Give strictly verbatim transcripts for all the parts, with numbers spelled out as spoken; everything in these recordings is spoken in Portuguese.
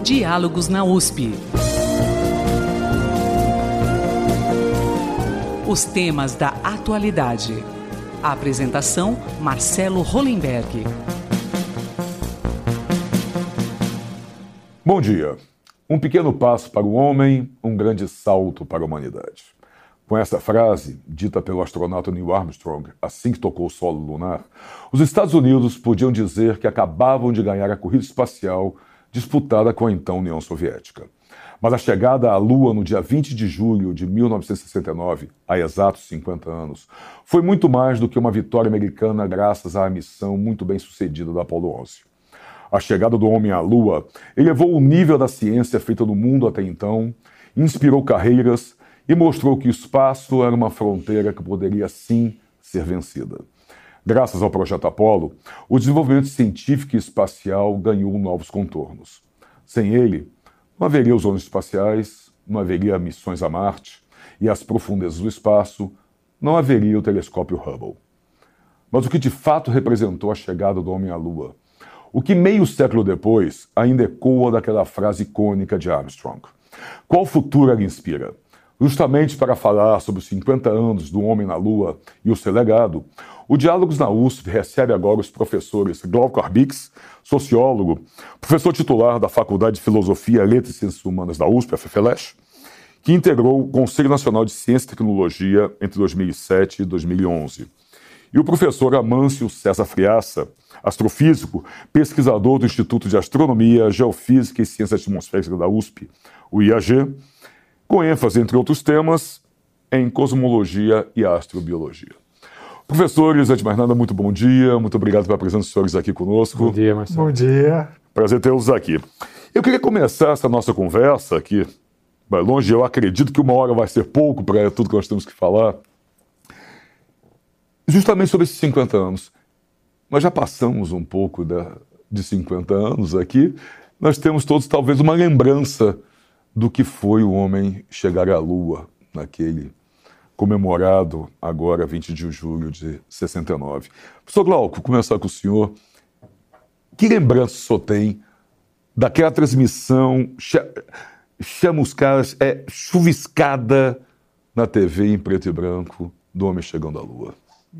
Diálogos na U S P. Os temas da atualidade. A apresentação, Marcelo Hollenberg. Bom dia. Um pequeno passo para o homem, um grande salto para a humanidade. Com essa frase, dita pelo astronauta Neil Armstrong, assim que tocou o solo lunar, os Estados Unidos podiam dizer que acabavam de ganhar a corrida espacial disputada com a então União Soviética. Mas a chegada à Lua no dia vinte de julho de mil novecentos e sessenta e nove, há exatos cinquenta anos, foi muito mais do que uma vitória americana graças à missão muito bem sucedida da Apollo onze. A chegada do homem à Lua elevou o nível da ciência feita no mundo até então, inspirou carreiras e mostrou que o espaço era uma fronteira que poderia sim ser vencida. Graças ao projeto Apollo, o desenvolvimento científico e espacial ganhou novos contornos. Sem ele, não haveria os ônibus espaciais, não haveria missões a Marte e às profundezas do espaço, não haveria o telescópio Hubble. Mas o que de fato representou a chegada do homem à Lua? O que meio século depois ainda ecoa daquela frase icônica de Armstrong. Qual futuro ela inspira? Justamente para falar sobre os cinquenta anos do homem na Lua e o seu legado, o Diálogos na U S P recebe agora os professores Glauco Arbix, sociólogo, professor titular da Faculdade de Filosofia, Letras e Ciências Humanas da U S P, a FEFELESH, que integrou o Conselho Nacional de Ciência e Tecnologia entre dois mil e sete e dois mil e onze. E o professor Amâncio César Friaça, astrofísico, pesquisador do Instituto de Astronomia, Geofísica e Ciências Atmosféricas da U S P, o I A G, com ênfase, entre outros temas, em cosmologia e astrobiologia. Professores, antes de mais nada, muito bom dia, muito obrigado pela presença dos senhores aqui conosco. Bom dia, Marcelo. Bom dia. Prazer tê-los aqui. Eu queria começar essa nossa conversa aqui, vai longe, eu acredito que uma hora vai ser pouco para tudo que nós temos que falar, justamente sobre esses cinquenta anos. Nós já passamos um pouco da, de cinquenta anos aqui, nós temos todos talvez uma lembrança do que foi o homem chegar à Lua, naquele comemorado agora vinte de julho de sessenta e nove. Professor Glauco, começar com o senhor. Que lembrança o senhor tem daquela transmissão chamuscada, é, chuviscada na T V em preto e branco do homem chegando à Lua?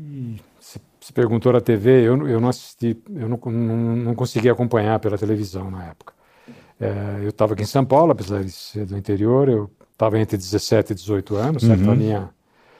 Se, se perguntou na T V, eu, eu não assisti, eu não, não, não consegui acompanhar pela televisão na época. É, eu estava aqui em São Paulo, apesar de ser do interior, eu estava entre dezessete e dezoito anos, certo? Uhum. A minha,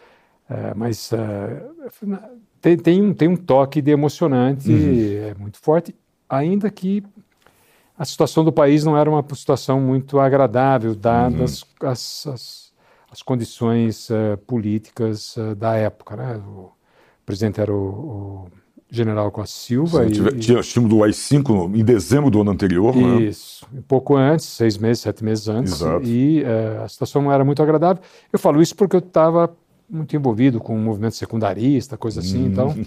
é, mas é, tem, tem, um, tem um toque de emocionante, uhum. É muito forte, ainda que a situação do país não era uma situação muito agradável, dadas uhum. as, as, as condições uh, políticas uh, da época, né? O presidente era o, o general Costa Silva. Sim, e, tive, tinha estímulo do A I cinco em dezembro do ano anterior, né? Isso, um pouco antes, seis meses, sete meses antes. Exato. E uh, a situação não era muito agradável. Eu falo isso porque eu estava muito envolvido com o movimento secundarista, coisa assim, Hum. então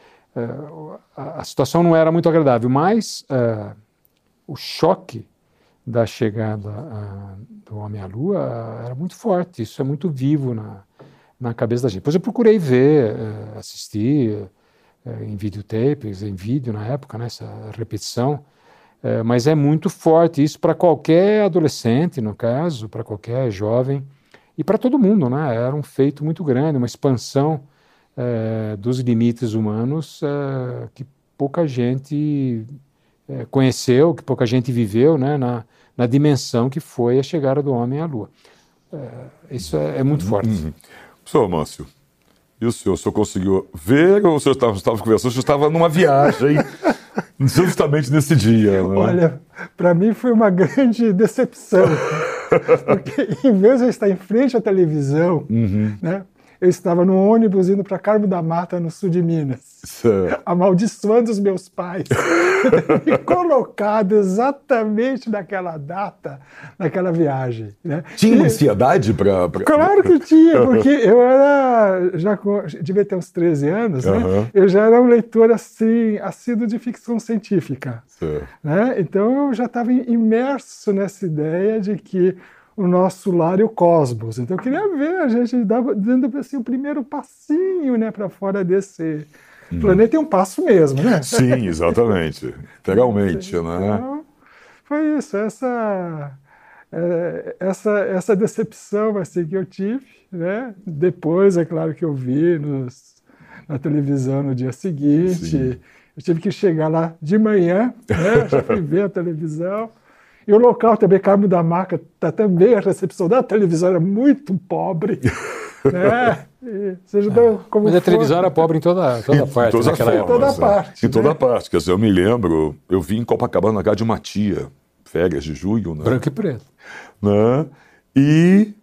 uh, a, a situação não era muito agradável, mas uh, o choque da chegada uh, do homem à Lua uh, era muito forte, isso é muito vivo na, na cabeça da gente. Depois eu procurei ver, uh, assistir uh, em videotapes, em vídeo na época, né, essa repetição, uh, mas é muito forte isso para qualquer adolescente, no caso, para qualquer jovem, e para todo mundo, né? Era um feito muito grande, uma expansão uh, dos limites humanos uh, que pouca gente uh, conheceu, que pouca gente viveu, né? na, na dimensão que foi a chegada do homem à Lua. Uh, isso é, é muito forte. Uhum. Professor Amâncio, e o senhor? O senhor conseguiu ver ou o senhor estava, estava conversando? O senhor estava numa viagem justamente nesse dia, né? Olha, para mim foi uma grande decepção. Porque em vez de eu estar em frente à televisão, Uhum. né, eu estava no ônibus indo para Carmo da Mata, no sul de Minas, Certo. amaldiçoando os meus pais, e colocado exatamente naquela data, naquela viagem. Né? Tinha uma E, ansiedade para... Pra... Claro que tinha, porque eu era, já devia ter uns treze anos, né? Uhum. Eu já era um leitor assim, assíduo de ficção científica. Certo. Né? Então eu já estava imerso nessa ideia de que o nosso lar é o cosmos. Então eu queria ver a gente dando assim, o primeiro passinho, né, para fora desse hum. planeta, e um passo mesmo, né? Sim, exatamente. Literalmente, né? Então, foi isso, essa, é, essa, essa decepção assim, que eu tive, né? Depois, é claro que eu vi nos, na televisão no dia seguinte, Sim. eu tive que chegar lá de manhã, né? Já fui ver a televisão, e o local também, Carmo da Maca, tá também a recepção da televisão era muito pobre, né? E, seja, é. como Mas a for, televisão era pobre em toda, toda parte todas naquela época. Em toda parte. Em toda né? parte. Quer dizer, eu me lembro, eu vim em Copacabana na casa de uma tia, férias de julho, né? Branco e preto. Né? E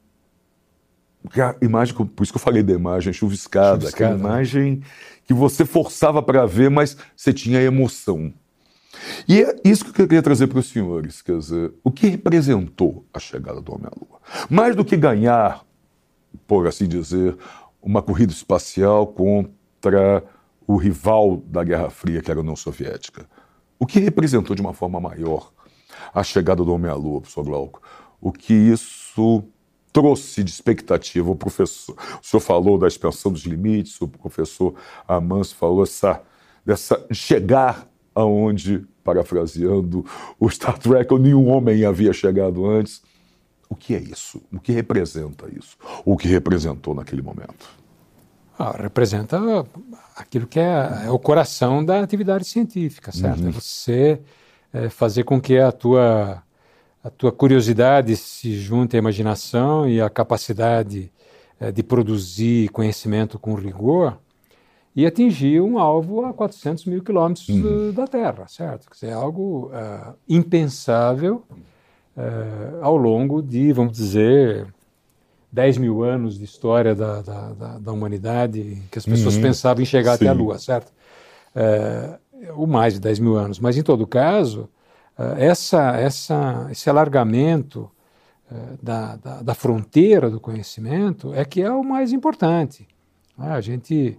a imagem, por isso que eu falei da imagem chuviscada, Chuviscada, aquela imagem que você forçava para ver, mas você tinha emoção. E é isso que eu queria trazer para os senhores, quer dizer, o que representou a chegada do homem à Lua? Mais do que ganhar, por assim dizer, uma corrida espacial contra o rival da Guerra Fria, que era a União Soviética. O que representou de uma forma maior a chegada do homem à Lua, professor Glauco? O que isso trouxe de expectativa? O professor, o senhor falou da expansão dos limites, o professor Amâncio falou essa, dessa chegar aonde, parafraseando o Star Trek, nenhum homem havia chegado antes. O que é isso? O que representa isso? O que representou naquele momento? Ah, representa aquilo que é, é o coração da atividade científica, certo? Uhum. É você é, fazer com que a tua, a tua curiosidade se junte à imaginação e à capacidade é, de produzir conhecimento com rigor e atingir um alvo a quatrocentos mil quilômetros uhum. da Terra, certo? Quer dizer, é algo uh, impensável uh, ao longo de, vamos dizer, dez mil anos de história da, da, da, da humanidade, que as pessoas uhum. pensavam em chegar Sim. até a Lua, certo? Uh, ou mais de dez mil anos. Mas, em todo caso, uh, essa, essa, esse alargamento uh, da, da, da fronteira do conhecimento é que é o mais importante. Ah, a gente...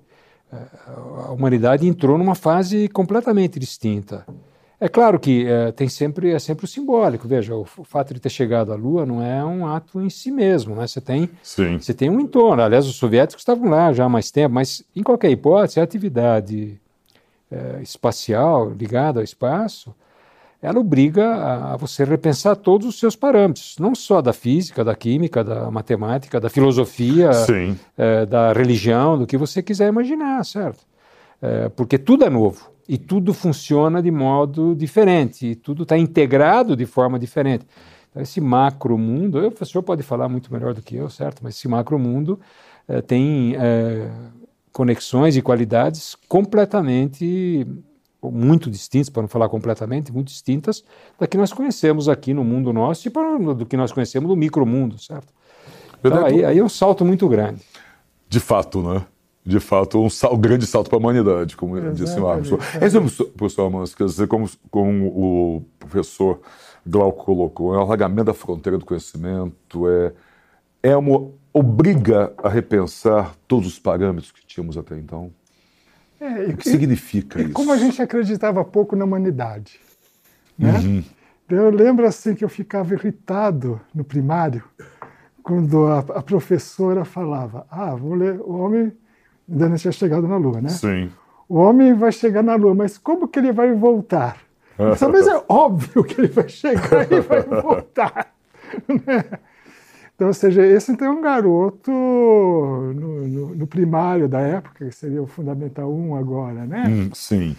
a humanidade entrou numa fase completamente distinta. É claro que é, tem sempre, é sempre o simbólico. Veja, o, o fato de ter chegado à Lua não é um ato em si mesmo, né? Você tem, você tem um entorno. Aliás, os soviéticos estavam lá já há mais tempo, mas, em qualquer hipótese, a atividade é, espacial ligada ao espaço, ela obriga a, a você repensar todos os seus parâmetros, não só da física, da química, da matemática, da filosofia, é, da religião, do que você quiser imaginar, certo? É, porque tudo é novo e tudo funciona de modo diferente e tudo está integrado de forma diferente. Então, esse macro-mundo, o professor pode falar muito melhor do que eu, certo? Mas esse macro-mundo é, tem é, conexões e qualidades completamente... muito distintas, para não falar completamente, muito distintas da que nós conhecemos aqui no mundo nosso e para, do que nós conhecemos no micromundo, certo? Então, aí, aí é um salto muito grande. De fato, né? De fato, um, sal, um grande salto para a humanidade, como Exatamente. disse o Armstrong. É isso, professor Amâncio, quer dizer, como, como o professor Glauco colocou, é um alargamento da fronteira do conhecimento, é, é uma, obriga a repensar todos os parâmetros que tínhamos até então. É, e, o que significa e, isso? E como a gente acreditava pouco na humanidade, né? Uhum. Eu lembro assim que eu ficava irritado no primário quando a, a professora falava: ah, vou ler, o homem ainda não tinha chegado na Lua, né? Sim. O homem vai chegar na Lua, mas como que ele vai voltar? Mas é óbvio que ele vai chegar e vai voltar, né? Então, ou seja, esse então é um garoto no, no, no primário da época, que seria o Fundamental um agora, né? Hum, sim.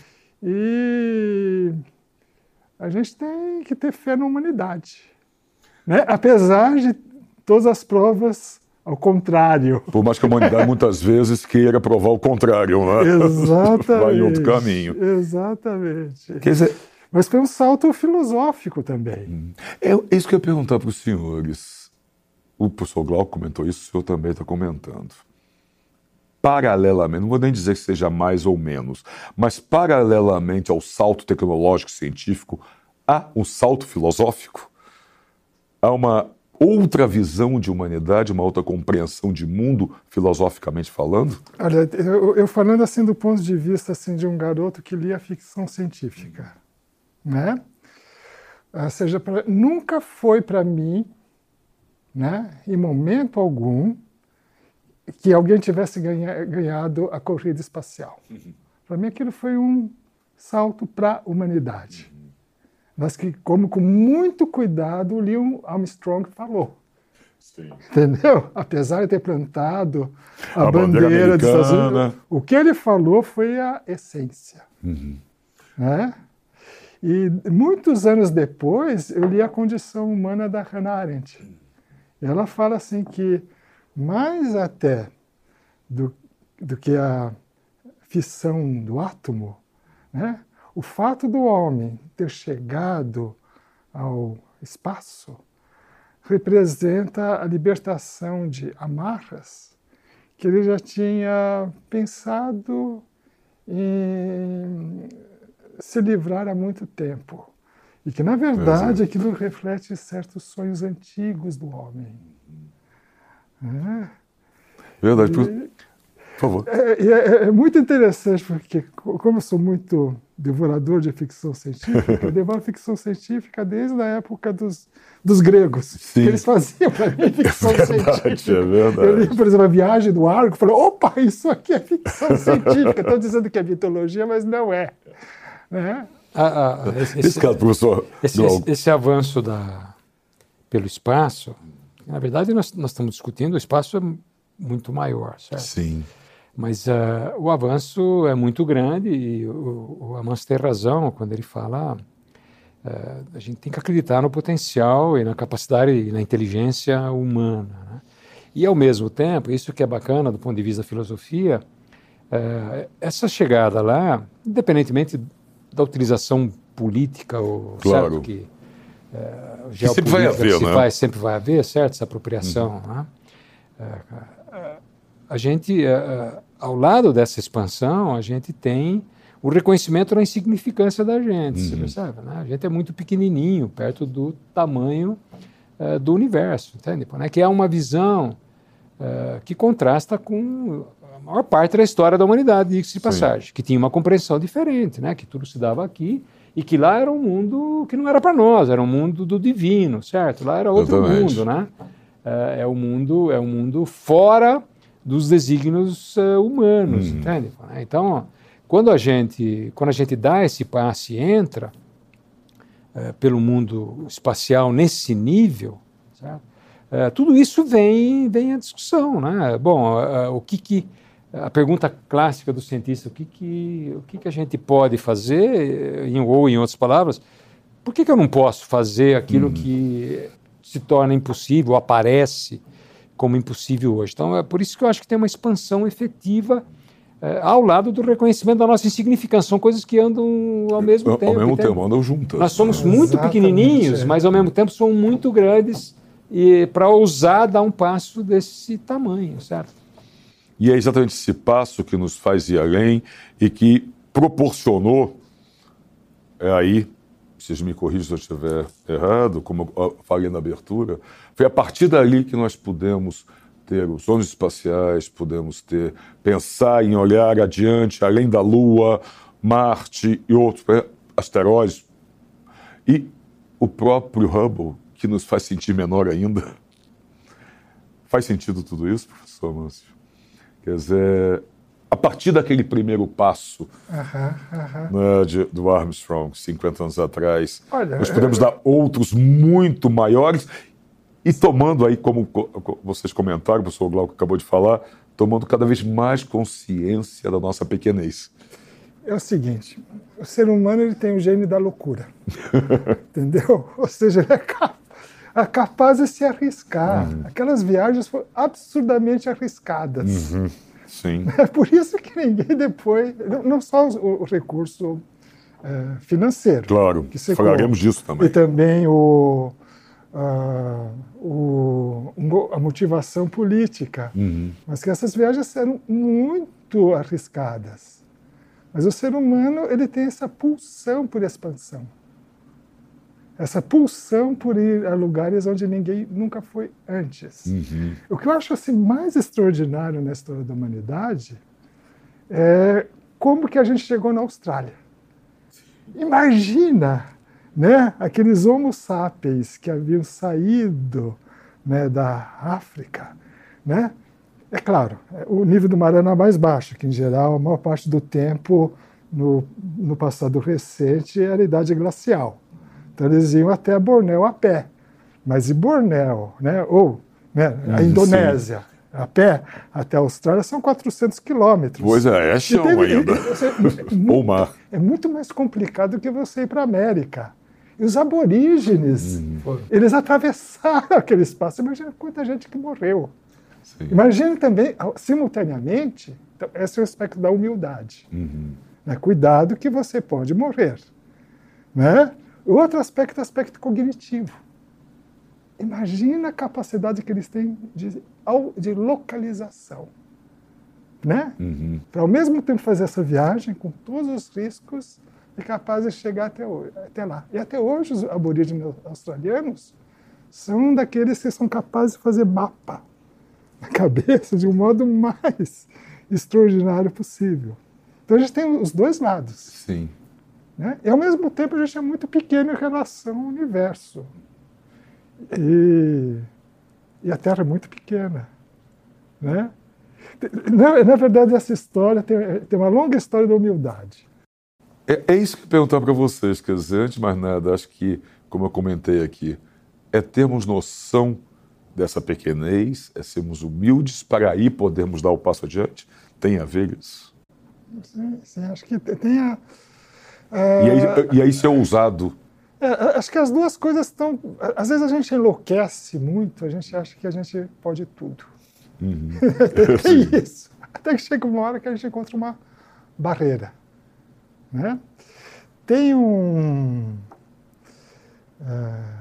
E a gente tem que ter fé na humanidade, né? Apesar de todas as provas ao contrário. Por mais que a humanidade muitas vezes queira provar o contrário, né? Exatamente. Vai em outro caminho. Exatamente. Quer dizer... Mas foi um salto filosófico também. É, é isso que eu ia perguntar para os senhores. O professor Glauco comentou isso, o senhor também está comentando. Paralelamente, não vou nem dizer que seja mais ou menos, mas paralelamente ao salto tecnológico científico, há um salto filosófico? Há uma outra visão de humanidade, uma outra compreensão de mundo, filosoficamente falando? Olha, eu, eu falando assim do ponto de vista assim, de um garoto que lia ficção científica, né? Ou seja, pra, nunca foi para mim, né, em momento algum, que alguém tivesse ganha, ganhado a corrida espacial. Uhum. Para mim aquilo foi um salto para a humanidade. Uhum. mas que, como com muito cuidado, o Neil Armstrong falou. Sim. Entendeu? Apesar de ter plantado a, A bandeira, bandeira dos Estados Unidos, americana. o que ele falou foi a essência. Uhum. Né? E muitos anos depois, eu li A Condição Humana da Hannah Arendt. E ela fala assim que, mais até do, do que a fissão do átomo, né? O fato do homem ter chegado ao espaço representa a libertação de amarras que ele já tinha pensado em se livrar há muito tempo. E que, na verdade, aquilo reflete certos sonhos antigos do homem. É. Verdade. E, Por favor. É, é, é muito interessante, porque como eu sou muito devorador de ficção científica, eu devoro ficção científica desde a época dos, dos gregos. Sim. Que eles faziam para mim ficção É verdade, científica. é verdade. Eu li, por exemplo, A Viagem do Argo e falei, opa, isso aqui é ficção científica. Estou dizendo que é mitologia, mas não é. Né? Ah, ah, esse, Esse caso, professor esse, esse, esse avanço da, pelo espaço, na verdade, nós, nós estamos discutindo, o espaço é muito maior, certo? Sim. Mas uh, o avanço é muito grande e o, o Amâncio tem razão quando ele fala uh, a gente tem que acreditar no potencial e na capacidade e na inteligência humana. Né? E, ao mesmo tempo, isso que é bacana do ponto de vista da filosofia, uh, essa chegada lá, independentemente da utilização política, ou, claro. certo, que, uh, que sempre vai haver, se né? vai, sempre vai haver, certo, essa apropriação. Uhum. Né? Uh, uh, a gente, uh, ao lado dessa expansão, a gente tem o reconhecimento da insignificância da gente, uhum. Você percebe? Né? A gente é muito pequenininho, perto do tamanho uh, do universo, entende? Né? Que é uma visão uh, que contrasta com a maior parte da história da humanidade, diga-se de passagem, Sim. que tinha uma compreensão diferente, né? Que tudo se dava aqui e que lá era um mundo que não era para nós, era um mundo do divino, certo? Lá era outro Exatamente. mundo, né? Uh, é um mundo, é um mundo fora dos desígnios uh, humanos, uhum. entende? Então, quando a gente, quando a gente dá esse passo e entra uh, pelo mundo espacial nesse nível, certo? Uh, tudo isso vem, vem à discussão, né? Bom, uh, o que que a pergunta clássica do cientista, o que que, o que que a gente pode fazer, em, ou em outras palavras, por que que eu não posso fazer aquilo uhum. que se torna impossível, aparece como impossível hoje. Então, é por isso que eu acho que tem uma expansão efetiva é, ao lado do reconhecimento da nossa insignificância. São coisas que andam ao mesmo ao, tempo. Ao mesmo tempo, tem... andam juntas. Nós somos muito Exatamente. pequenininhos, mas ao mesmo tempo somos muito grandes para ousar dar um passo desse tamanho, certo? E é exatamente esse passo que nos faz ir além e que proporcionou, é aí, vocês me corrigem se eu estiver errado, como eu falei na abertura, foi a partir dali que nós pudemos ter os sonhos espaciais, pudemos ter, pensar em olhar adiante, além da Lua, Marte e outros asteroides. E o próprio Hubble, que nos faz sentir menor ainda. Faz sentido tudo isso, professor Amâncio? Quer dizer, a partir daquele primeiro passo uhum, uhum. Né, de, do Armstrong, cinquenta anos atrás, Olha, nós podemos eu... dar outros muito maiores e tomando aí, como vocês comentaram, o professor Glauco acabou de falar, tomando cada vez mais consciência da nossa pequenez. É o seguinte, o ser humano ele tem o gênio da loucura, entendeu? Ou seja, ele é capaz, é capaz de se arriscar. Uhum. Aquelas viagens foram absurdamente arriscadas. Uhum. Sim. É por isso que ninguém depois, não só o, o recurso é, financeiro. Claro, que você falaremos conta, disso também. E também o, a, o, a motivação política. Uhum. Mas que essas viagens eram muito arriscadas. Mas o ser humano ele tem essa pulsão por expansão. Essa pulsão por ir a lugares onde ninguém nunca foi antes. Uhum. O que eu acho assim, mais extraordinário na história da humanidade é como que a gente chegou na Austrália. Imagina, né, aqueles homo sapiens que haviam saído, né, da África. Né? É claro, o nível do mar era mais baixo, que em geral a maior parte do tempo no, no passado recente era a idade glacial. Então eles iam até Bornéu a pé. Mas e Bornéu, né? Ou né, a Indonésia, sim, a pé até a Austrália são quatrocentos quilômetros. Pois é, é chão teve, ainda. É, Ou mar. É muito mais complicado do que você ir para a América. E os aborígenes, hum. eles atravessaram aquele espaço. Imagina quanta gente que morreu. Sim. Imagina também, simultaneamente, então, esse é o aspecto da humildade. Uhum. Né? Cuidado que você pode morrer. Né? O outro aspecto é o aspecto cognitivo. Imagina a capacidade que eles têm de, de localização. Né? Uhum. Para ao mesmo tempo fazer essa viagem, com todos os riscos, é capaz de chegar até, hoje, até lá. E até hoje os aborígenes australianos são daqueles que são capazes de fazer mapa na cabeça de um modo mais extraordinário possível. Então a gente tem os dois lados. Sim. Né? E ao mesmo tempo a gente é muito pequeno em relação ao universo. E, e a Terra é muito pequena. Né? Na, na verdade, essa história tem, tem uma longa história da humildade. É, é isso que eu ia perguntar para vocês, quer dizer, antes de mais nada, acho que, como eu comentei aqui, é termos noção dessa pequenez, é sermos humildes para aí podermos dar o passo adiante? Tem a ver isso? Sim, sim, acho que tem a... a... E, aí, e aí ser ousado? É, acho que as duas coisas estão... Às vezes a gente enlouquece muito, a gente acha que a gente pode tudo. Uhum. É isso. Até que chega uma hora que a gente encontra uma barreira. Né? Tem um... Uh,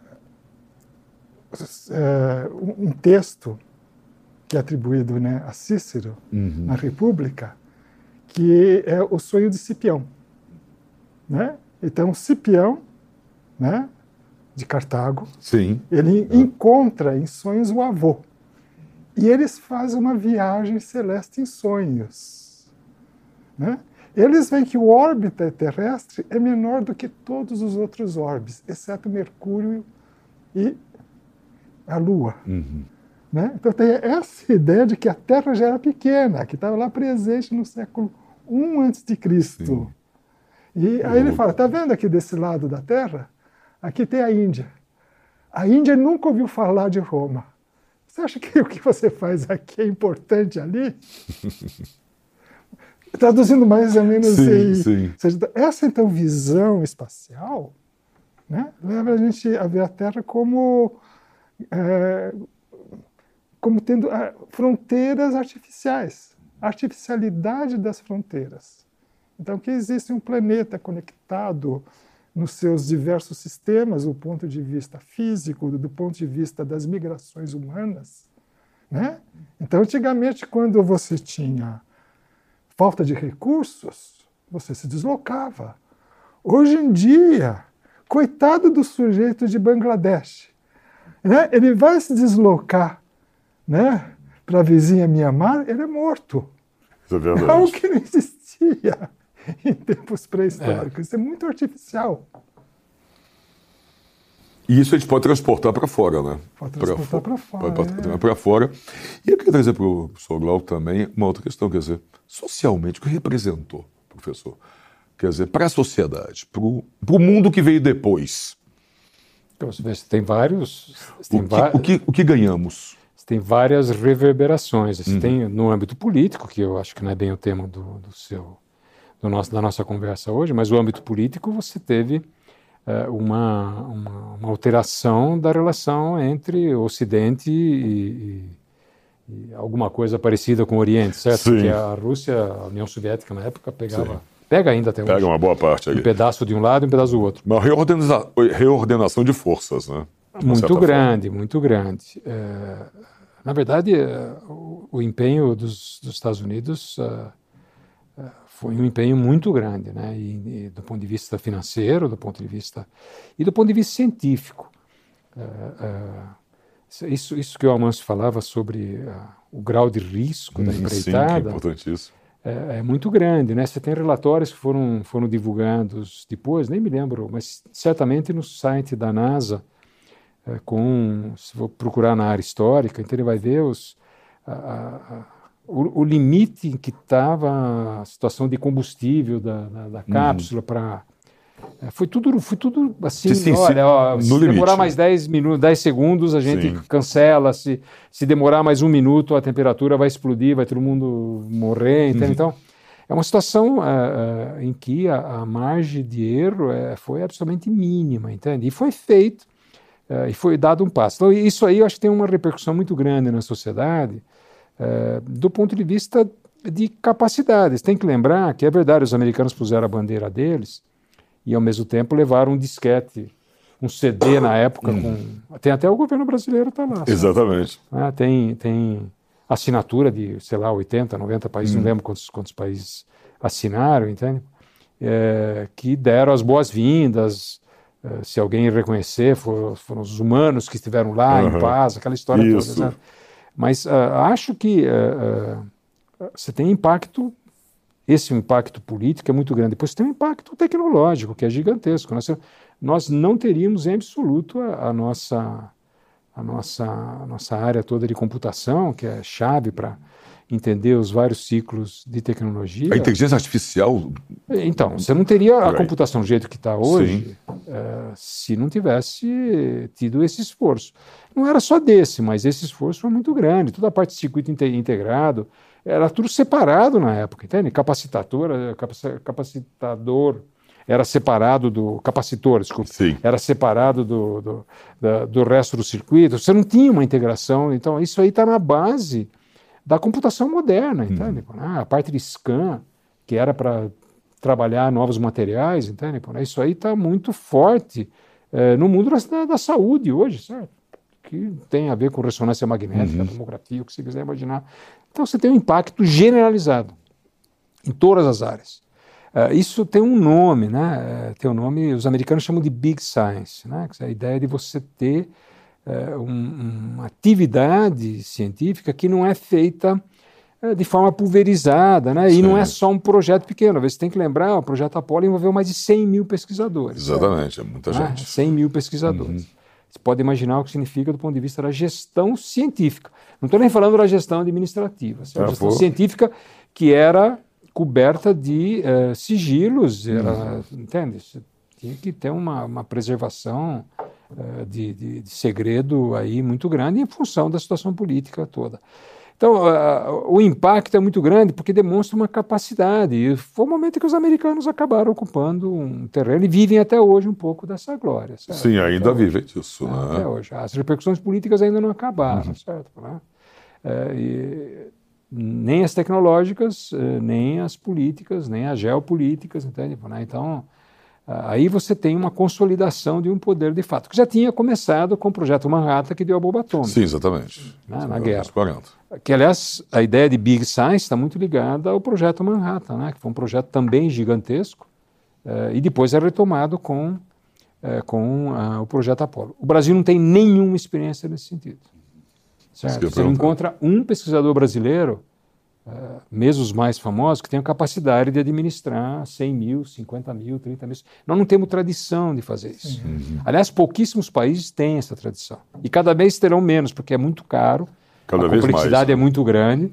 uh, um texto que é atribuído, né, a Cícero, uhum, na República, que é o sonho de Cipião. Né? Então, Cipião, né, de Cartago, sim, ele é. encontra em sonhos o avô. E eles fazem uma viagem celeste em sonhos. Né? Eles veem que o órbita terrestre é menor do que todos os outros orbes, exceto Mercúrio e a Lua. Uhum. Né? Então tem essa ideia de que a Terra já era pequena, que estava lá presente no século I antes de Cristo. E aí ele fala, está vendo aqui desse lado da Terra? Aqui tem a Índia. A Índia nunca ouviu falar de Roma. Você acha que o que você faz aqui é importante ali? Traduzindo mais ou menos sim, aí. Sim. Seja, essa, então, visão espacial, né, leva a gente a ver a Terra como, é, como tendo é, fronteiras artificiais. A artificialidade das fronteiras. Então, que existe um planeta conectado nos seus diversos sistemas, do ponto de vista físico, do ponto de vista das migrações humanas. Né? Então, antigamente, quando você tinha falta de recursos, você se deslocava. Hoje em dia, coitado do sujeito de Bangladesh, né? Ele vai se deslocar, né, para a vizinha Mianmar, ele é morto. Isso é verdade. É algo que não existia em tempos pré-históricos. É. Isso é muito artificial. E isso a gente pode transportar para fora, né? Pode transportar para fora. Pode transportar para fora. E eu queria trazer para o professor Glauco também uma outra questão, quer dizer, socialmente, o que representou, professor? Quer dizer, para a sociedade, para o mundo que veio depois. Você tem vários... Você tem o, que, va- o, que, o que ganhamos? Você tem várias reverberações. Você uhum. tem no âmbito político, que eu acho que não é bem o tema do, do seu, do nosso, da nossa conversa hoje, mas o âmbito político você teve uh, uma, uma, uma alteração da relação entre o Ocidente e, e, e alguma coisa parecida com o Oriente, certo? Sim. Porque a Rússia, a União Soviética na época pegava... Sim. Pega ainda até hoje. Pega uma boa parte ali. Um pedaço de um lado e um pedaço do outro. Uma reordena... reordenação de forças, né? Muito grande, forma. muito grande. É, na verdade, é, o, o empenho dos, dos Estados Unidos é, é, foi um empenho muito grande, né? E, e do ponto de vista financeiro, do ponto de vista... E do ponto de vista científico. É, é, isso, isso que o Amâncio falava sobre uh, o grau de risco da empreitada... Sim, que é importantíssimo. É, é muito grande, né? Você tem relatórios que foram, foram divulgados depois, nem me lembro, mas certamente no site da NASA, é, com, se for procurar na área histórica, então ele vai ver os, a, a, o, o limite em que estava a situação de combustível da, da, da cápsula, uhum. para Foi tudo, foi tudo assim, sim, olha, ó, no se limite. demorar mais dez minutos, dez segundos, a gente Sim. cancela, se, se demorar mais um minuto, a temperatura vai explodir, vai todo mundo morrer, entende? Uhum. Então, é uma situação uh, uh, em que a, a margem de erro uh, foi absolutamente mínima, entende? E foi feito, uh, e foi dado um passo. Então, isso aí eu acho que tem uma repercussão muito grande na sociedade, uh, do ponto de vista de capacidades. Tem que lembrar que é verdade, os americanos puseram a bandeira deles, e, ao mesmo tempo, levaram um disquete, um C D na época. Com... Tem até o governo brasileiro está lá. Exatamente. Ah, tem, tem assinatura de, sei lá, oitenta, noventa países, hum. não lembro quantos, quantos países assinaram, entende? É, que deram as boas-vindas, é, se alguém reconhecer, foram, foram os humanos que estiveram lá, uhum. em paz, aquela história Isso. toda. Sabe? Mas uh, acho que uh, uh, você tem impacto. Esse impacto político é muito grande. Depois tem um impacto tecnológico, que é gigantesco. Nós, nós não teríamos em absoluto a, a, nossa, a, nossa, a nossa área toda de computação, que é chave para entender os vários ciclos de tecnologia. A inteligência artificial... Então, você não teria a computação do jeito que está hoje uh, se não tivesse tido esse esforço. Não era só desse, mas esse esforço foi muito grande. Toda a parte de circuito integrado... Era tudo separado na época, entende? Capacitador, capacitador era separado do... Capacitor, desculpa. Sim. Era separado do, do, do, do resto do circuito. Você não tinha uma integração. Então, isso aí está na base da computação moderna, entende? Hum. Ah, a parte de scan, que era para trabalhar novos materiais, entende? Isso aí está muito forte eh, no mundo da, da saúde hoje, certo? Que tem a ver com ressonância magnética, uhum. tomografia, o que você quiser imaginar. Então, você tem um impacto generalizado em todas as áreas. Uh, isso tem um nome, né? Uh, tem um nome, os americanos chamam de Big Science, né? Que é a ideia de você ter uh, um, uma atividade científica que não é feita uh, de forma pulverizada, né? E não é só um projeto pequeno. Às vezes você tem que lembrar, o projeto Apollo envolveu mais de cem mil pesquisadores. Exatamente, certo? é muita né? gente. cem mil pesquisadores. Uhum. Você pode imaginar o que significa do ponto de vista da gestão científica. Não estou nem falando da gestão administrativa. A ah, gestão pô. científica que era coberta de uh, sigilos, era, uhum. entende? Você tinha que ter uma, uma preservação uh, de, de, de segredo aí muito grande em função da situação política toda. Então, uh, o impacto é muito grande porque demonstra uma capacidade. E foi o momento que os americanos acabaram ocupando um terreno e vivem até hoje um pouco dessa glória. Certo? Sim, ainda até vivem disso. Hoje, né? Até hoje. As repercussões políticas ainda não acabaram, uhum. certo? Né? É, e, nem as tecnológicas, nem as políticas, nem as geopolíticas, entende? Então, aí você tem uma consolidação de um poder de fato, que já tinha começado com o projeto Manhattan, que deu a bomba atômica. Sim, exatamente. Né, na guerra. Que, aliás, a ideia de Big Science está muito ligada ao projeto Manhattan, né, que foi um projeto também gigantesco, eh, e depois é retomado com, eh, com ah, o projeto Apollo. O Brasil não tem nenhuma experiência nesse sentido. Certo? Você não encontra um pesquisador brasileiro, uh, mesmo os mais famosos, que tenha capacidade de administrar cem mil, cinquenta mil, trinta mil. Nós não temos tradição de fazer isso. Uhum. Aliás, pouquíssimos países têm essa tradição. E cada vez terão menos, porque é muito caro, cada a vez complexidade mais, né? é muito grande.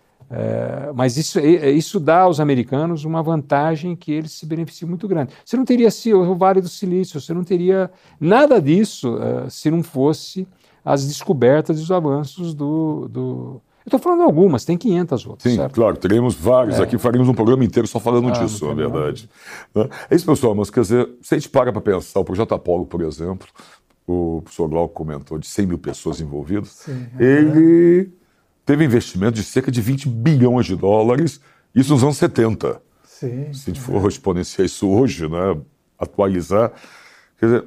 Uh, mas isso, isso dá aos americanos uma vantagem que eles se beneficiam muito grande. Você não teria o Vale do Silício, você não teria nada disso uh, se não fosse as descobertas e os avanços do... do... Eu estou falando algumas, tem quinhentas outras. Sim, certo? Claro, teremos vários é. aqui, faríamos um programa inteiro só falando ah, disso, na verdade. Nada. É isso, pessoal, mas quer dizer, se a gente para para pensar, o projeto Apollo, por exemplo, o professor Glauco comentou de cem mil pessoas envolvidas, Sim, é. ele teve investimento de cerca de vinte bilhões de dólares, isso nos anos setenta. Sim, se a gente for é. exponenciar isso hoje, né, atualizar, quer dizer,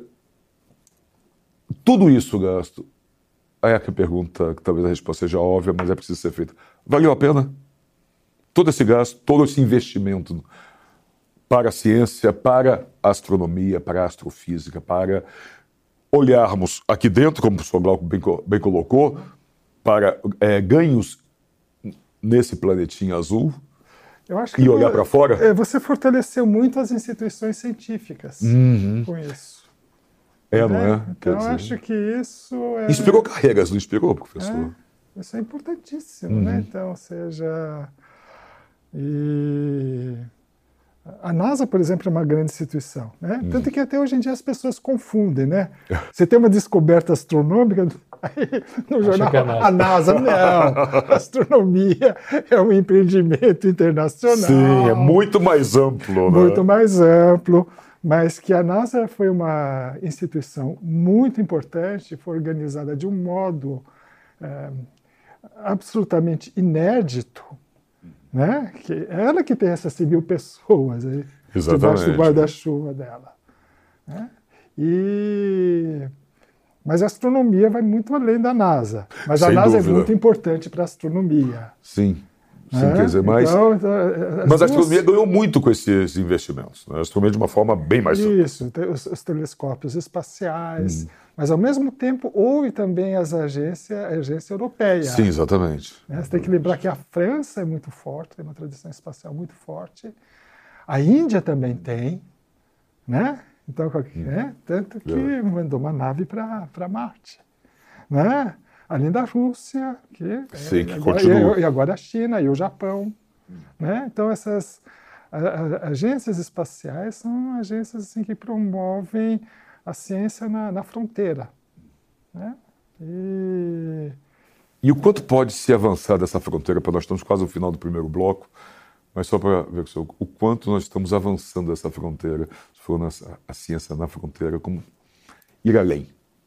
tudo isso gasto. Aí é a pergunta, que talvez a resposta seja óbvia, mas é preciso ser feita. Valeu a pena? Todo esse gasto, todo esse investimento para a ciência, para a astronomia, para a astrofísica, para olharmos aqui dentro, como o professor Glauco bem, bem colocou, para é, ganhos nesse planetinha azul, Eu acho que e olhar para fora? É, você fortaleceu muito as instituições científicas uhum. com isso. É, não é? Então, eu acho que isso... É... Inspirou carreiras, não inspirou, professor? É, isso é importantíssimo, uhum. né? Então, seja... E... A NASA, por exemplo, é uma grande instituição, né? Uhum. Tanto que até hoje em dia as pessoas confundem, né? Você tem uma descoberta astronômica, aí no jornal, que é a NASA. a NASA, não, a astronomia é um empreendimento internacional. Sim, é muito mais amplo, né? Muito mais amplo, mas que a NASA foi uma instituição muito importante, foi organizada de um modo é, absolutamente inédito, né? Que ela que tem essas mil pessoas aí debaixo do guarda-chuva dela, né? E mas a astronomia vai muito além da NASA. Mas Sem a NASA dúvida. é muito importante para a astronomia. Sim, sim, né? quer dizer, mas, então, então, mas duas... a astronomia ganhou muito com esses investimentos, né? A astronomia de uma forma bem mais ampla. Isso, tem os, os telescópios espaciais, hum. mas ao mesmo tempo houve também as agências, a agência europeia. Sim, exatamente. Né? Você tem que lembrar que a França é muito forte, tem uma tradição espacial muito forte. A Índia também tem, né? Então, né? Tanto que é. mandou uma nave para Marte, né? Além da Rússia, que, Sim, é, que agora, continua. E, e agora a China e o Japão, hum. né? Então essas a, a, agências espaciais são agências assim, que promovem a ciência na, na fronteira, né? E... e o quanto pode se avançar dessa fronteira? Para nós estamos quase no final do primeiro bloco. Mas só para ver o quanto nós estamos avançando essa fronteira, se for nessa, a ciência na fronteira, como ir além.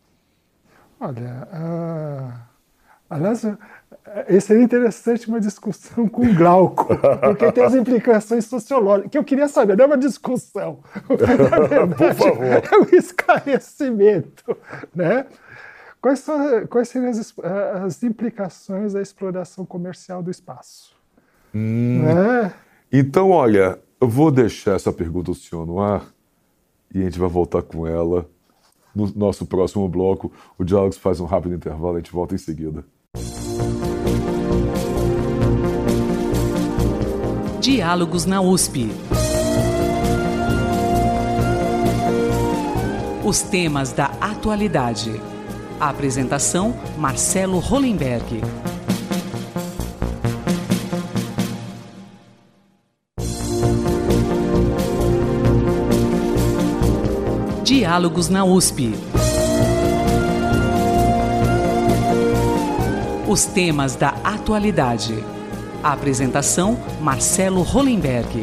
Olha, uh, aliás, seria interessante uma discussão com o Glauco, porque tem as implicações sociológicas, que eu queria saber, não é uma discussão, na verdade, por favor. É um esclarecimento, né? Quais, são, quais seriam as, as implicações da exploração comercial do espaço? Hum, né? Então, olha, eu vou deixar essa pergunta ao senhor no ar e a gente vai voltar com ela no nosso próximo bloco. O Diálogos faz um rápido intervalo, a gente volta em seguida. Diálogos na U S P. Os temas da atualidade. A apresentação, Marcelo Hollenberg. Diálogos na U S P. Os temas da atualidade. A apresentação, Marcelo Hollenberg.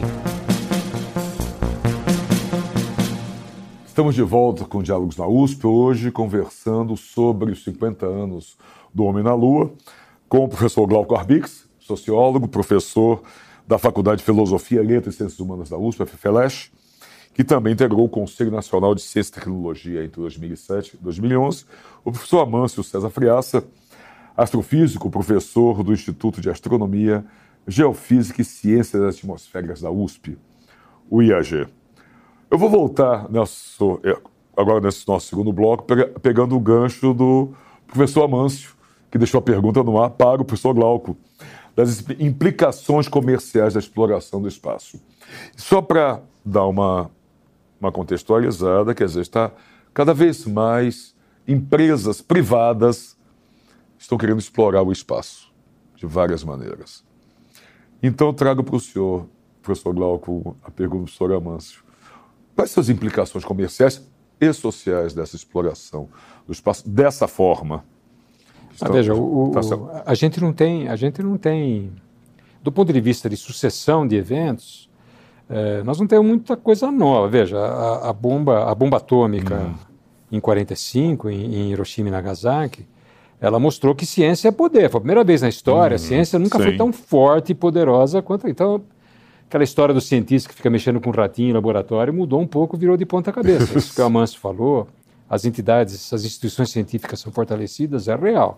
Estamos de volta com Diálogos na U S P, hoje conversando sobre os cinquenta anos do Homem na Lua, com o professor Glauco Arbix, sociólogo, professor da Faculdade de Filosofia, Letras e Ciências Humanas da U S P, a FEFELESH, que também integrou o Conselho Nacional de Ciência e Tecnologia entre dois mil e sete e dois mil e onze, o professor Amâncio César Friaça, astrofísico, professor do Instituto de Astronomia, Geofísica e Ciências das Atmosferas da U S P, o I A G. Eu vou voltar nosso, agora nesse nosso segundo bloco, pegando o gancho do professor Amâncio, que deixou a pergunta no ar para o professor Glauco, das implicações comerciais da exploração do espaço. Só para dar uma, uma contextualizada, quer dizer, está cada vez mais empresas privadas estão querendo explorar o espaço de várias maneiras. Então eu trago para o senhor, professor Glauco, a pergunta do professor Amâncio. Quais são as implicações comerciais e sociais dessa exploração do espaço dessa forma? Ah, veja, o, o, a gente não tem, a gente não tem, do ponto de vista de sucessão de eventos, é, nós não temos muita coisa nova. Veja, a, a bomba, a bomba atômica hum. em quarenta e cinco, em, em Hiroshima e Nagasaki, ela mostrou que ciência é poder. Foi a primeira vez na história, hum, a ciência nunca sim. foi tão forte e poderosa quanto... Então, aquela história do cientista que fica mexendo com um ratinho em laboratório mudou um pouco, virou de ponta cabeça. Isso que o Amâncio falou, as entidades, as instituições científicas são fortalecidas, é real.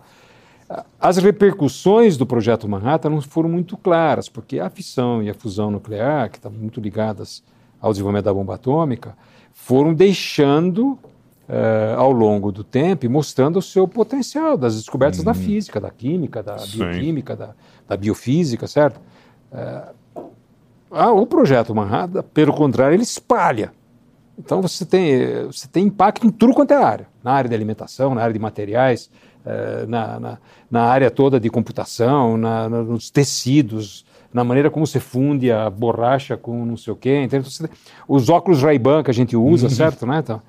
As repercussões do projeto Manhattan não foram muito claras, porque a fissão e a fusão nuclear, que estavam muito ligadas ao desenvolvimento da bomba atômica, foram deixando, uh, ao longo do tempo, e mostrando o seu potencial das descobertas hum. da física, da química, da Sim. bioquímica, da, da biofísica, certo? Uh, Ah, o projeto Manhattan, pelo contrário, ele espalha. Então você tem, você tem impacto em tudo quanto é área. Na área de alimentação, na área de materiais, é, na, na, na área toda de computação, na, na, nos tecidos, na maneira como você funde a borracha com não sei o quê. Então, os óculos Ray-Ban que a gente usa, certo? Né? Então,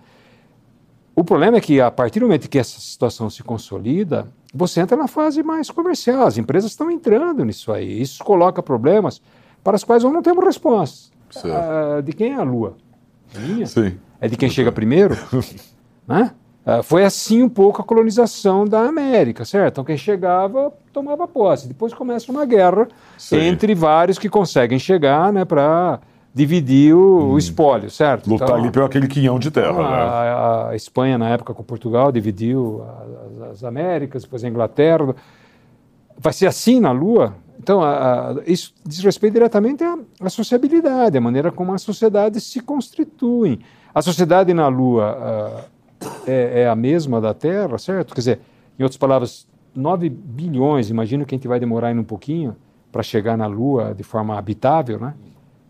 o problema é que, a partir do momento que essa situação se consolida, você entra na fase mais comercial. As empresas estão entrando nisso aí. Isso coloca problemas para os quais nós não temos resposta. Uh, de quem é a Lua? É minha? Sim. É de quem chega primeiro? Né? Uh, foi assim um pouco a colonização da América, certo? Então quem chegava tomava posse. Depois começa uma guerra Sim. entre vários que conseguem chegar, né, para dividir o, hum. o espólio, certo? Lutar então, ali pelo aquele quinhão de terra. A, né? a, a Espanha, na época, com Portugal, dividiu as, as Américas, depois a Inglaterra. Vai ser assim na Lua? Então, a, a, isso diz respeito diretamente à, à sociabilidade, à maneira como as sociedades se constituem. A sociedade na Lua a, é, é a mesma da Terra, certo? Quer dizer, em outras palavras, nove bilhões, imagino que a gente vai demorar ainda um pouquinho para chegar na Lua de forma habitável, né?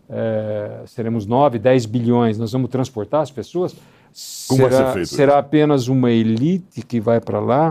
É, seremos nove, dez bilhões, nós vamos transportar as pessoas. Como será, vai ser feito será apenas uma elite que vai para lá,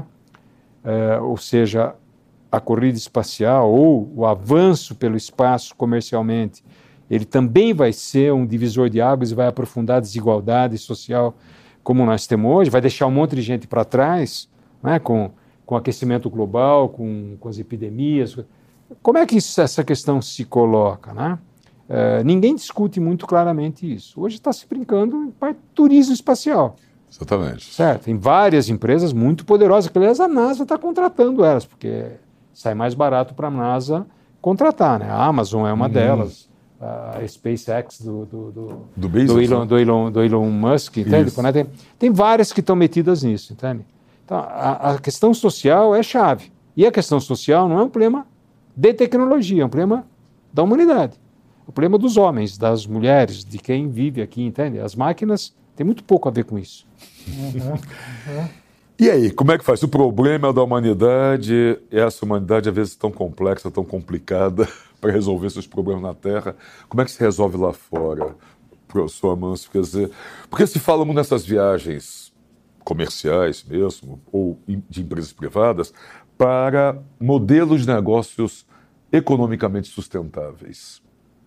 é, ou seja, a corrida espacial ou o avanço pelo espaço comercialmente, ele também vai ser um divisor de águas e vai aprofundar a desigualdade social como nós temos hoje, vai deixar um monte de gente para trás, né, com, com aquecimento global, com, com as epidemias. Como é que isso, essa questão se coloca, né? Uh, ninguém discute muito claramente isso. Hoje está se brincando em parte turismo espacial. Exatamente. Certo? Tem várias empresas muito poderosas, que aliás a NASA está contratando elas, porque sai mais barato para a NASA contratar, né? A Amazon é uma hum. delas, a SpaceX do, do, do, do, Bezos, do, Elon, né? do, Elon, do Elon Musk, entende? Tem, tem várias que estão metidas nisso, entende? Então, a, a questão social é chave. E a questão social não é um problema de tecnologia, é um problema da humanidade. O problema dos homens, das mulheres, de quem vive aqui, entende? As máquinas têm muito pouco a ver com isso. Uhum. Uhum. E aí, como é que faz? O problema da humanidade, essa humanidade às vezes tão complexa, tão complicada para resolver seus problemas na Terra, como é que se resolve lá fora, professor Amâncio? Quer dizer, porque se fala muito nessas viagens comerciais mesmo, ou de empresas privadas, para modelos de negócios economicamente sustentáveis.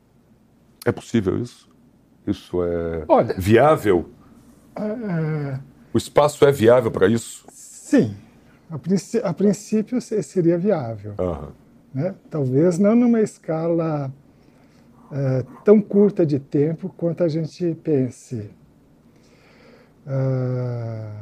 É possível isso? Isso é Olha, viável? É... O espaço é viável para isso? Sim. A, princ- a princípio seria viável. Uhum. Né? Talvez não numa escala é, tão curta de tempo quanto a gente pense. Uh...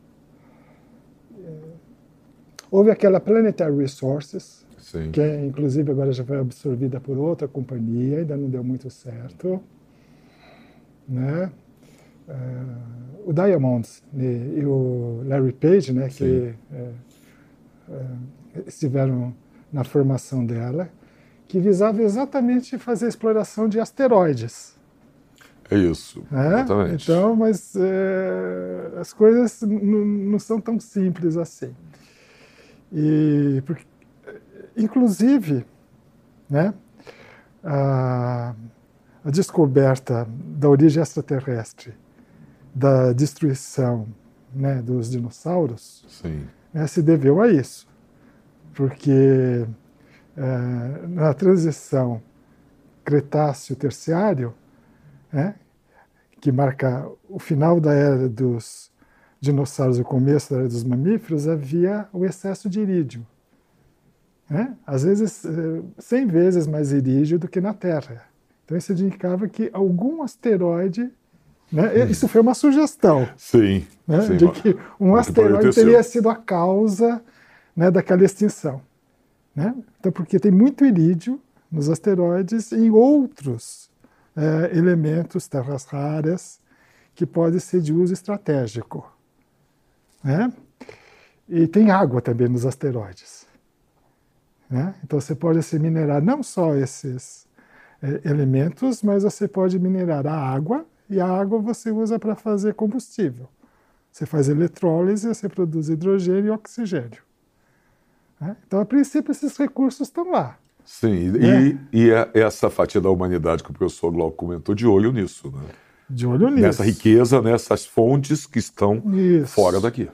Houve aquela Planetary Resources, Sim. que inclusive agora já foi absorvida por outra companhia, ainda não deu muito certo. Né? Uh, o Diamonds e, e o Larry Page, né, que uh, uh, estiveram na formação dela, que visava exatamente fazer a exploração de asteroides. É isso, né? exatamente. Então, mas uh, as coisas n- não são tão simples assim. E porque inclusive, né, a, a descoberta da origem extraterrestre, da destruição, né, dos dinossauros, Sim. Né, se deveu a isso. Porque é, na transição Cretáceo-Terciário, né, que marca o final da era dos dinossauros e o começo da era dos mamíferos, havia o excesso de irídio. Né? Às vezes, cem vezes mais irídio do que na Terra. Então, isso indicava que algum asteroide... Né? Isso foi uma sugestão. Sim. Né? sim de que um asteroide teria sido a causa, né, daquela extinção. Né? Então, porque tem muito irídio nos asteroides e em outros é, elementos, terras raras, que podem ser de uso estratégico. Né? E tem água também nos asteroides. Né? Então você pode assim, minerar não só esses é, elementos, mas você pode minerar a água, e a água você usa para fazer combustível. Você faz eletrólise, você produz hidrogênio e oxigênio. Né? Então, a princípio, esses recursos estão lá. Sim, né? e, e é essa fatia da humanidade que o professor Glauco comentou, de olho nisso. Né? De olho nisso. Nessa riqueza, nessas fontes que estão Isso. fora daqui.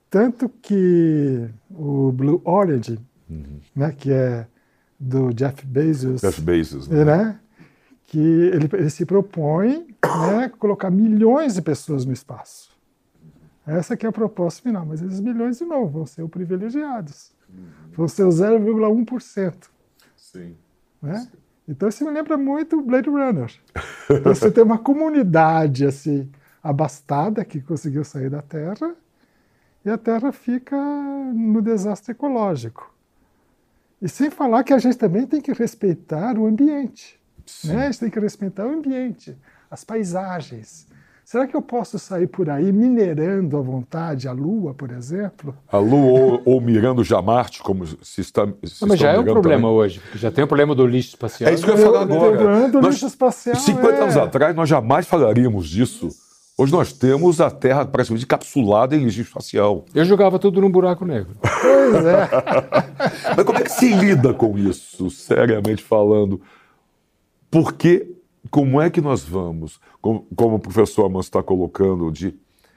Tanto que o Blue Origin, Uhum. né, que é do Jeff Bezos, Jeff Bezos, né? né, que ele, ele se propõe, né, colocar milhões de pessoas no espaço. Essa que é a proposta final, mas esses milhões, de novo, vão ser os privilegiados. Vão ser o zero vírgula um por cento. Sim. Né? Então isso me lembra muito Blade Runner. Então, você tem uma comunidade assim, abastada que conseguiu sair da Terra e a Terra fica no desastre ecológico. E sem falar que a gente também tem que respeitar o ambiente. Né? A gente tem que respeitar o ambiente, as paisagens. Será que eu posso sair por aí minerando à vontade a Lua, por exemplo? A Lua ou, ou mirando já Marte, como se está. Se Não, mas já é um problema também. hoje, porque já tem o problema do lixo espacial. É isso que eu ia falar agora. O problema do Nós, lixo espacial cinquenta é... anos atrás, nós jamais falaríamos disso. Hoje nós temos a Terra praticamente encapsulada em lixo espacial. Eu jogava tudo num buraco negro. Pois é. Mas como é que se lida com isso, seriamente falando? Porque, como é que nós vamos, como, como o professor Amâncio está colocando, de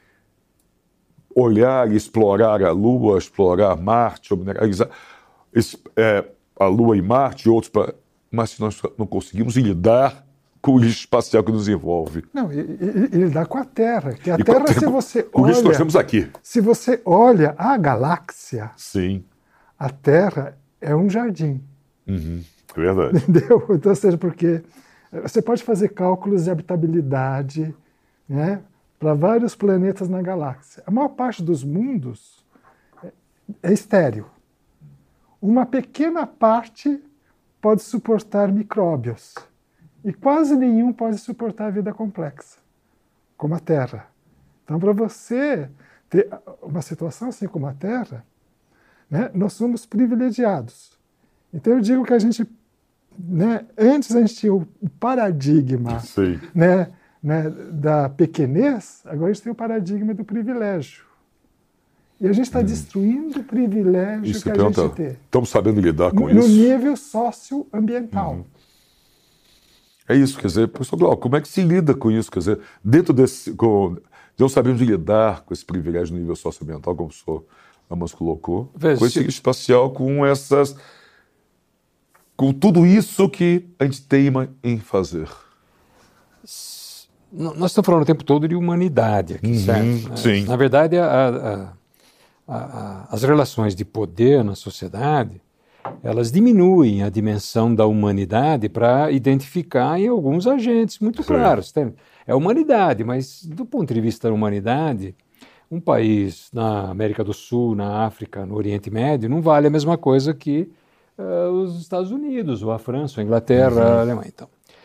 olhar e explorar a Lua, explorar Marte, mineralizar é, a Lua e Marte e outros, pra, mas se nós não conseguimos lidar com o lixo espacial que nos envolve. Não, e, e, e lidar com a Terra. Que a E Terra, com- se você O lixo que nós olha, temos aqui. se você olha a galáxia, Sim, a Terra é um jardim. uhum, é verdade. Entendeu? Então, ou seja, porque você pode fazer cálculos de habitabilidade, né, para vários planetas na galáxia. A maior parte dos mundos é- é estéril. Uma pequena parte pode suportar micróbios. E quase nenhum pode suportar a vida complexa, como a Terra. Então, para você ter uma situação assim como a Terra, né, nós somos privilegiados. Então, eu digo que a gente, né, antes a gente tinha o paradigma, Sim. né, né, da pequenez, agora a gente tem o paradigma do privilégio. E a gente está destruindo o privilégio Isso que a que eu gente pergunto. tem. Estamos sabendo lidar com No, no isso? nível socioambiental. Uhum. É isso, quer dizer, professor Glauco, como é que se lida com isso? Quer dizer, dentro desse. Com, não sabemos lidar com esse privilégio no nível socioambiental, como o senhor Amâncio colocou, Veja, com esse se- lixo espacial, com essas. Com tudo isso que a gente teima em fazer. N- Nós estamos falando o tempo todo de humanidade aqui, Uhum, certo? sim. Na verdade, a- a- a- a- as relações de poder na sociedade, elas diminuem a dimensão da humanidade para identificar em alguns agentes muito Sim. claros. Tem- É humanidade, mas do ponto de vista da humanidade, um país na América do Sul, na África, no Oriente Médio, não vale a mesma coisa que eh, os Estados Unidos, ou a França, ou a Inglaterra, a Alemanha. Então,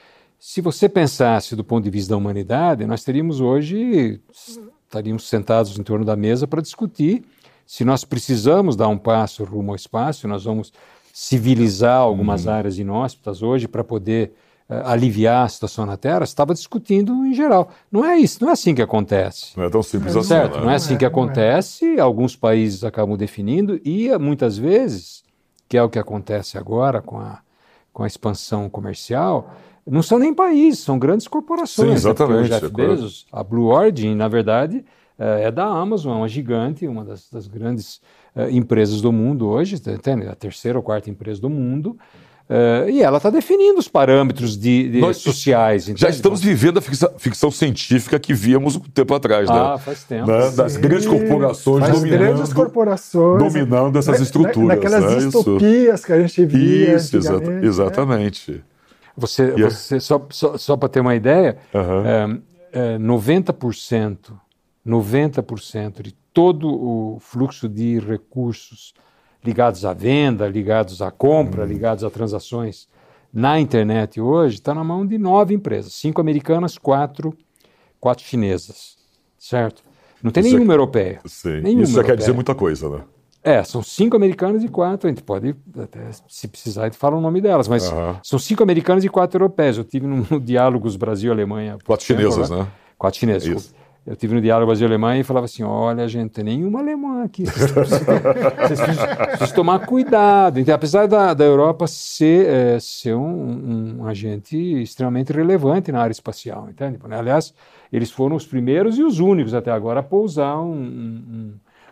se você pensasse do ponto de vista da humanidade, nós teríamos hoje, estaríamos sentados em torno da mesa para discutir se nós precisamos dar um passo rumo ao espaço, nós vamos civilizar algumas áreas inóspitas hoje para poder uh, aliviar a situação na Terra. Você estava discutindo em geral. Não é isso, não é assim que acontece. Não é tão simples assim. Certo, né? não é assim que acontece, alguns países acabam definindo e muitas vezes, que é o que acontece agora com a, com a expansão comercial, não são nem países, são grandes corporações. Sim, exatamente, Né? Porque o Jeff é claro. Bezos, a Blue Origin, na verdade, eh, é da Amazon, é uma gigante, uma das, das grandes eh, empresas do mundo hoje, entende? A terceira ou quarta empresa do mundo, eh, e ela está definindo os parâmetros de, de Nós sociais. Já entende? estamos vivendo a ficção, ficção científica que víamos um tempo atrás, Ah, né? faz tempo. Né? Das grandes corporações As dominando, grandes corporações, dominando essas na- estruturas. na- Naquelas né? distopias que a gente via Isso, exa- antigamente, né? exatamente. Você, E é- você só, só, só para ter uma ideia, Aham. é, é, noventa por cento, noventa por cento de todo o fluxo de recursos ligados à venda, ligados à compra, ligados a transações na internet hoje está na mão de nove empresas, cinco americanas, quatro, quatro chinesas, certo? Não tem Isso nenhuma é- europeia. Sim. Nenhuma Isso já quer europeia. dizer muita coisa, né? É, são cinco americanas e quatro, a gente pode, até, se precisar, a gente fala o nome delas, mas Aham. são cinco americanas e quatro europeias. Eu tive no, no Diálogos Brasil-Alemanha. Quatro chinesas, né? Quatro chinesas. Isso. desculpa. Eu tive no Diálogo Brasil-Alemanha e falava assim, olha, gente, não tem nenhuma alemã aqui. Vocês precisam, vocês precisam- precisam tomar cuidado. Então, apesar da, da Europa ser, é, ser um, um agente extremamente relevante na área espacial, entende? Aliás, eles foram os primeiros e os únicos até agora a pousar um, um,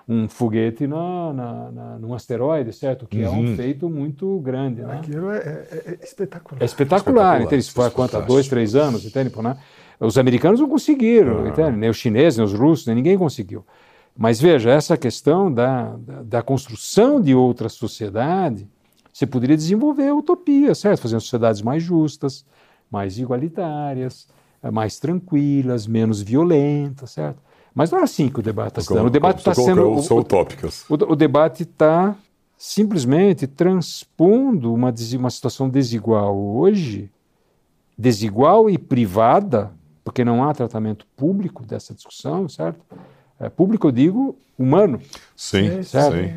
um foguete na, na, na, num asteroide, certo? Que uhum. é um feito muito grande, né? Aquilo é, é, é espetacular. É espetacular, entende? Isso foi há quanto? Há dois, três anos, entende? Né? Os americanos não conseguiram, ah. entende? Nem os chineses, nem os russos, nem ninguém conseguiu. Mas veja, essa questão da, da, da construção de outra sociedade, você poderia desenvolver a utopia, certo? Fazendo sociedades mais justas, mais igualitárias, mais tranquilas, menos violentas, certo? Mas não é assim que o debate está sendo. O debate está sendo. São utópicas. O, o, o debate está simplesmente transpondo uma, uma situação desigual hoje, desigual e privada, porque não há tratamento público dessa discussão, certo? É, público, eu digo, humano. Sim, certo? sim.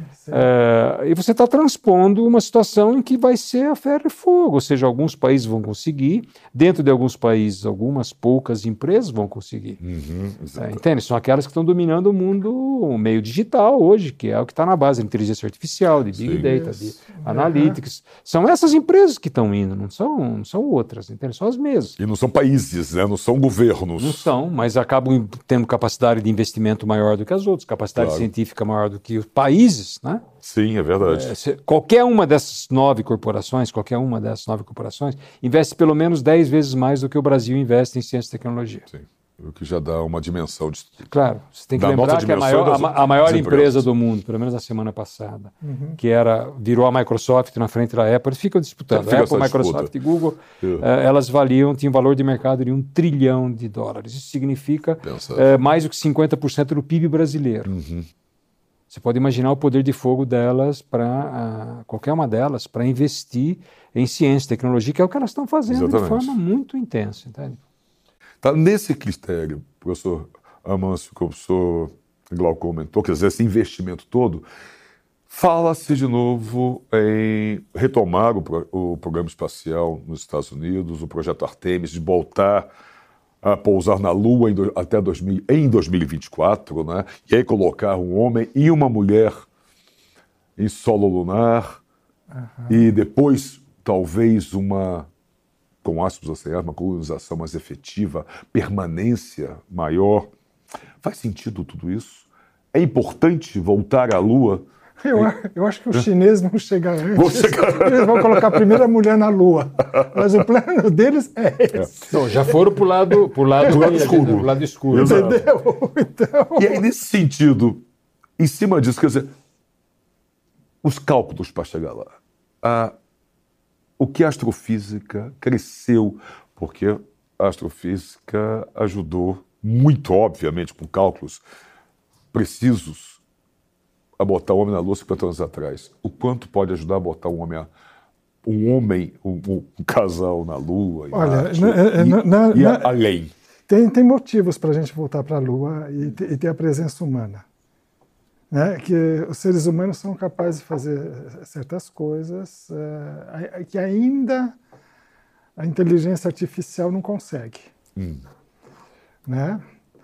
É, e você está transpondo uma situação em que vai ser a ferro e fogo, ou seja, alguns países vão conseguir, dentro de alguns países, algumas poucas empresas vão conseguir. Uhum, é, entende? São aquelas que estão dominando o mundo, o meio digital hoje, que é o que está na base da inteligência artificial, de Big sim. Data, Isso. de Analytics. Uhum. São essas empresas que estão indo, não são, não são outras, entende? São as mesmas. E não são países, né? Não são governos. Não são, mas acabam tendo capacidade de investimento maior do que as outras, capacidade claro. científica maior do que os países, né? Sim, é verdade. É, se, qualquer uma dessas nove corporações, qualquer uma dessas nove corporações, investe pelo menos dez vezes mais do que o Brasil investe em ciência e tecnologia. Sim, o que já dá uma dimensão de... Claro, você tem que da lembrar que a maior, das, a, a maior empresa do mundo, pelo menos na semana passada, uhum. que era, virou a Microsoft na frente da Apple, eles ficam disputando. Fica Apple, Microsoft e Google, uh, elas valiam, tinham valor de mercado de um trilhão de dólares. Isso significa uh, mais do que cinquenta por cento do P I B brasileiro. Uhum. Você pode imaginar o poder de fogo delas, para uh, qualquer uma delas, para investir em ciência e tecnologia, que é o que elas estão fazendo Exatamente. de forma muito intensa. Entende? Tá, nesse critério, professor Amâncio, que o professor Glauco comentou, quer dizer, esse investimento todo, fala-se de novo em retomar o, pro, o programa espacial nos Estados Unidos, o projeto Artemis, de voltar a pousar na Lua em do, até dois mil, em dois mil e vinte e quatro, né? E aí colocar um homem e uma mulher em solo lunar, uhum. e depois talvez uma, com aspas assim, uma colonização mais efetiva, permanência maior. Faz sentido tudo isso? É importante voltar à Lua? Eu, eu acho que os chineses vão chegar antes. Vão chegar... Eles vão colocar a primeira mulher na Lua. Mas o plano deles é esse. É. Não, já foram para o lado, pro lado, lado escuro. Pro lado escuro. Entendeu? Então... E aí, nesse sentido, em cima disso, quer dizer, os cálculos para chegar lá. Ah, o que a astrofísica cresceu, porque a astrofísica ajudou muito, obviamente, com cálculos precisos, a botar o homem na Lua cinquenta anos atrás. O quanto pode ajudar a botar um homem, um, homem, um, um casal na Lua? Olha, Marte, na, e, na, na, e na, além? Tem, tem motivos para a gente voltar para a Lua e, e ter a presença humana. Né? Que os seres humanos são capazes de fazer certas coisas uh, que ainda a inteligência artificial não consegue. Hum. Né?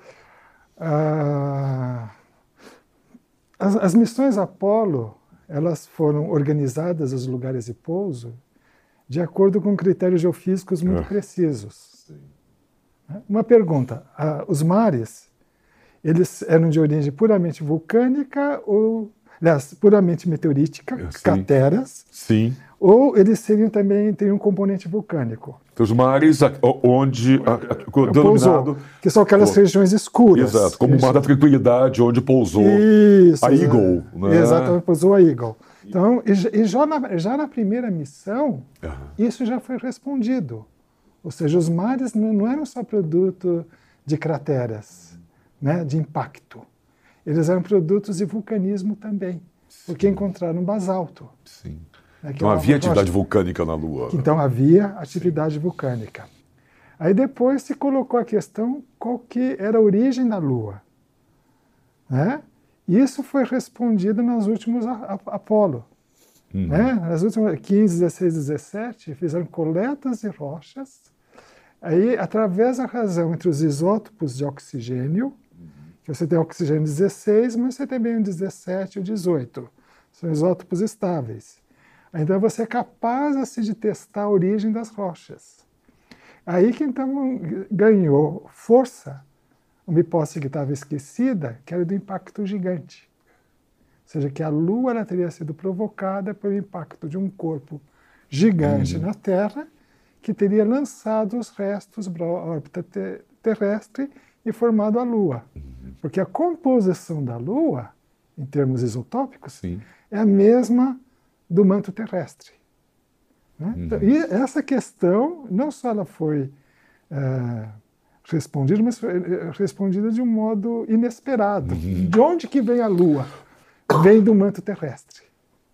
Uh, as, as missões Apollo, elas foram organizadas, os lugares de pouso, de acordo com critérios geofísicos muito é. precisos. Sim. Uma pergunta, uh, os mares, eles eram de origem puramente vulcânica ou, aliás, puramente meteorítica, Sim. crateras? Sim. Ou eles seriam também, teriam um componente vulcânico? Então, os mares onde, a, a, denominado... Que são aquelas pô, regiões escuras. Exato, como o Mar da Tranquilidade, onde pousou Isso, a Eagle. É. Né? Exato, pousou a Eagle. Então, e, e já, na, já na primeira missão, uhum. isso já foi respondido. Ou seja, os mares não, não eram só produto de crateras, né, de impacto. Eles eram produtos de vulcanismo também, Sim. porque encontraram basalto. Sim. Né, então é havia atividade rocha. vulcânica na Lua. Então havia atividade Sim. vulcânica. Aí depois se colocou a questão qual que era a origem da Lua. Né? Isso foi respondido nos últimos Apolo. Uhum. Né? Nas últimas quinze, dezesseis, dezessete, fizeram coletas de rochas. Aí, através da razão entre os isótopos de oxigênio, uhum. que você tem oxigênio dezesseis, mas você também o dezessete e o dezoito. São isótopos estáveis. Então, você é capaz assim, de testar a origem das rochas. Aí que, então, ganhou força uma hipótese que estava esquecida, que era do impacto gigante. seja, que a Lua ela teria sido provocada pelo impacto de um corpo gigante uhum. na Terra, que teria lançado os restos para a órbita te terrestre e formado a Lua. Uhum. Porque a composição da Lua, em termos isotópicos, Sim. é a mesma do manto terrestre. Né? Uhum. Então, e essa questão, não só ela foi é, respondida, mas foi respondida de um modo inesperado. Uhum. De onde que vem a Lua? Vem do manto terrestre.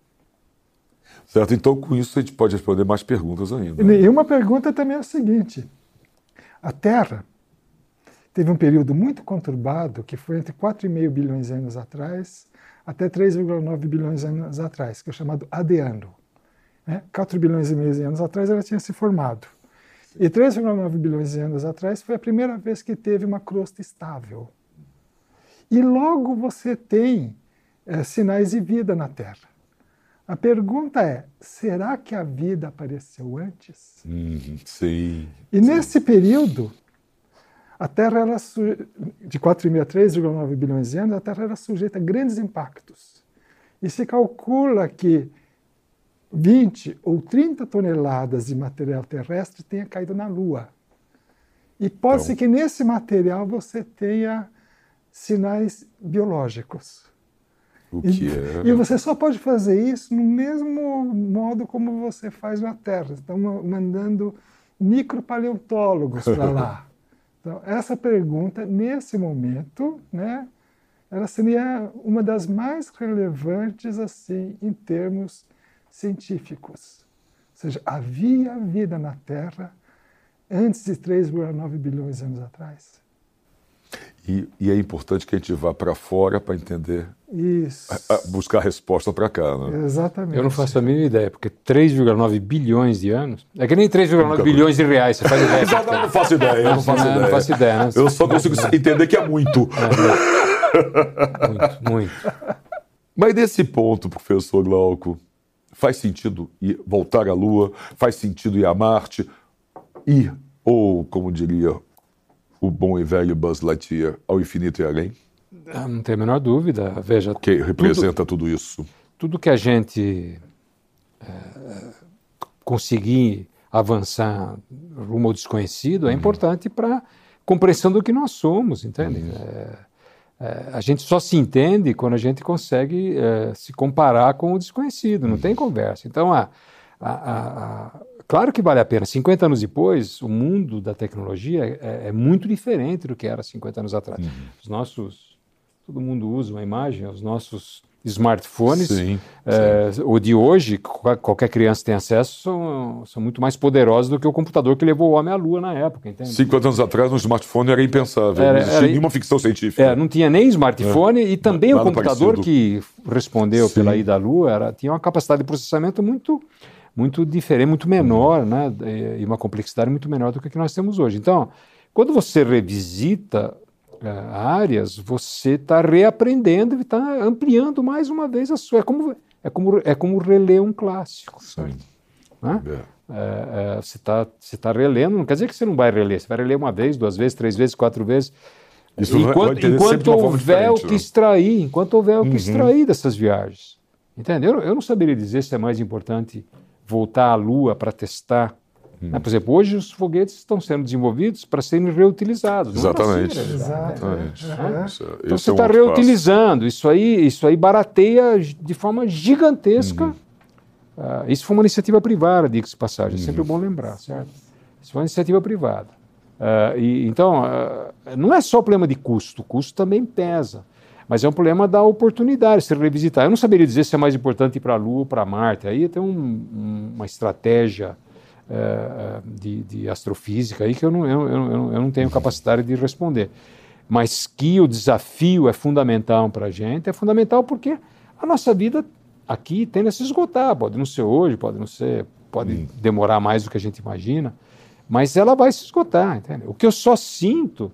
Certo, então com isso a gente pode responder mais perguntas ainda. E uma pergunta também é o seguinte: a Terra teve um período muito conturbado, que foi entre quatro vírgula cinco bilhões de anos atrás até três vírgula nove bilhões de anos atrás, que é o chamado Adeano. Né? quatro bilhões e meio de anos atrás ela tinha se formado. E três vírgula nove bilhões de anos atrás foi a primeira vez que teve uma crosta estável. E logo você tem é, sinais de vida na Terra. A pergunta é, será que a vida apareceu antes? Hum, sim. E sim. nesse período, a Terra, era de quatro vírgula cinco a três vírgula nove bilhões de anos, a Terra era sujeita a grandes impactos. E se calcula que vinte ou trinta toneladas de material terrestre tenha caído na Lua. E pode ser então... que nesse material você tenha sinais biológicos. O que e, é... e você só pode fazer isso no mesmo modo como você faz na Terra. Estamos mandando micropaleontólogos para lá. Então, essa pergunta, nesse momento, né, ela seria uma das mais relevantes assim, em termos científicos. Ou seja, havia vida na Terra antes de três vírgula nove bilhões de anos atrás. E, e é importante que a gente vá para fora para entender, Isso. A, a buscar a resposta para cá. Né? Exatamente. Eu não faço a mínima ideia, porque três vírgula nove bilhões de anos é que nem três vírgula nove bilhões de reais. Você faz ideia? Exato, eu não faço ideia. Eu não faço não, ideia. Não faço ideia né? Eu só consigo entender que é muito. É, muito, muito. Mas nesse ponto, professor Glauco, faz sentido ir, voltar à Lua? Faz sentido ir a Marte? Ir, ou como diria o bom e velho Buzz Lightyear, ao infinito e além? Não tem a menor dúvida. Veja, que representa tudo, tudo isso. Tudo que a gente é, conseguir avançar rumo ao desconhecido é uhum. importante para a compreensão do que nós somos, entende? Uhum. É, é, a gente só se entende quando a gente consegue é, se comparar com o desconhecido, não uhum. tem conversa. Então, a, a, a, a, claro que vale a pena. cinquenta anos depois, o mundo da tecnologia é, é muito diferente do que era cinquenta anos atrás. Uhum. Os nossos... Todo mundo usa uma imagem, os nossos smartphones, sim, é, sim. o de hoje, qualquer criança tem acesso, são, são muito mais poderosos do que o computador que levou o homem à Lua na época, entende? cinquenta anos atrás, um smartphone era impensável, era, não existia era, nenhuma ficção científica. É, não tinha nem smartphone é. e também Nada o computador parecido. Que respondeu sim. pela ida à Lua era, tinha uma capacidade de processamento muito, muito diferente, muito menor, hum. né? E uma complexidade muito menor do que, que nós temos hoje. Então, quando você revisita Uh, áreas, você está reaprendendo e está ampliando mais uma vez a sua. É como, é como, é como reler um clássico. Certo? Né? É. É, é, você está você tá relendo, não quer dizer que você não vai reler, você vai reler uma vez, duas vezes, três vezes, quatro vezes. Isso enquanto vai, vai enquanto houver o que né? extrair, enquanto houver o que uhum. extrair dessas viagens. Entendeu? Eu não saberia dizer se é mais importante voltar à Lua para testar. Hum. Por exemplo, hoje os foguetes estão sendo desenvolvidos para serem reutilizados. Exatamente. Não é Exatamente. Exatamente. É. Isso, então você está é um reutilizando. Isso aí, isso aí barateia de forma gigantesca. Uhum. Uh, isso foi uma iniciativa privada, diga-se de passagem. É sempre uhum. bom lembrar, certo? Isso foi uma iniciativa privada. Uh, e, então, uh, não é só o problema de custo. O custo também pesa. Mas é um problema da oportunidade, se revisitar. Eu não saberia dizer se é mais importante ir para a Lua ou para Marte. Aí tem um, um, uma estratégia Uh, de, de astrofísica aí que eu não, eu, eu, eu não tenho capacidade de responder. Mas que o desafio é fundamental para a gente, é fundamental porque a nossa vida aqui tende a se esgotar. Pode não ser hoje, pode não ser, pode hum. demorar mais do que a gente imagina, mas ela vai se esgotar, entende? O que eu só sinto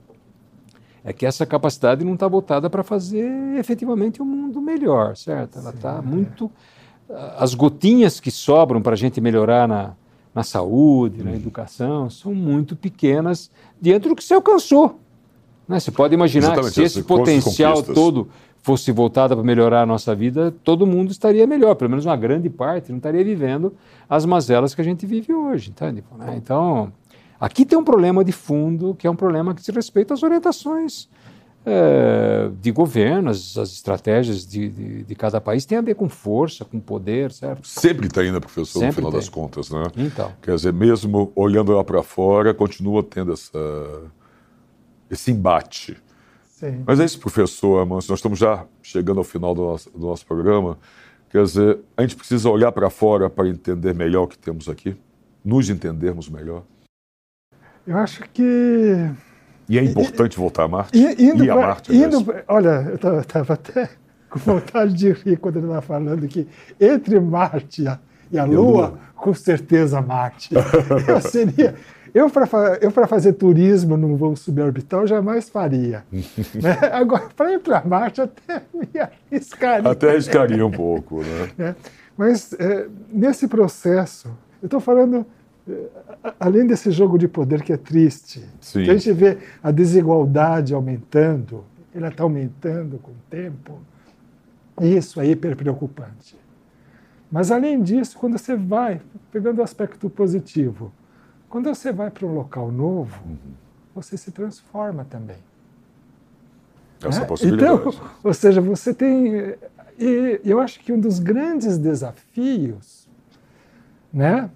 é que essa capacidade não está voltada para fazer efetivamente um mundo melhor, certo? Ela está muito... As gotinhas que sobram para a gente melhorar na na saúde, hum. na educação, são muito pequenas diante do que se alcançou. Né? Você pode imaginar Exatamente, que se esse potencial todo fosse voltada para melhorar a nossa vida, todo mundo estaria melhor, pelo menos uma grande parte não estaria vivendo as mazelas que a gente vive hoje, entende? Então, aqui tem um problema de fundo, que é um problema que diz respeito às orientações é, de governo, as, as estratégias de, de, de cada país, tem a ver com força, com poder, certo? Sempre tem, né, professor, Sempre no final tem. das contas, né? Então. Quer dizer, mesmo olhando lá para fora, continua tendo essa, esse embate. Sim. Mas é isso, professor Amâncio, nós estamos já chegando ao final do nosso, do nosso programa. Quer dizer, a gente precisa olhar para fora para entender melhor o que temos aqui, nos entendermos melhor. Eu acho que... E é importante e, voltar a Marte? Indo Ir a pra, Marte, indo, olha, eu estava até com vontade de rir quando ele estava falando que entre Marte e a, e a, Lua, a Lua, com certeza Marte. Eu seria... Eu, para eu, para fazer turismo num voo suborbital, jamais faria. Né? Agora, para ir para Marte, até me arriscaria. Até arriscaria um pouco, né? Né? Mas, é, nesse processo, eu estou falando, é, além desse jogo de poder que é triste, Sim. que a gente vê a desigualdade aumentando, ela está aumentando com o tempo, e isso é hiper preocupante. Mas, além disso, quando você vai, pegando o aspecto positivo, quando você vai para um local novo, uhum. você se transforma também. Essa né? possibilidade. Então, ou seja, você tem... E eu acho que um dos grandes desafios, né,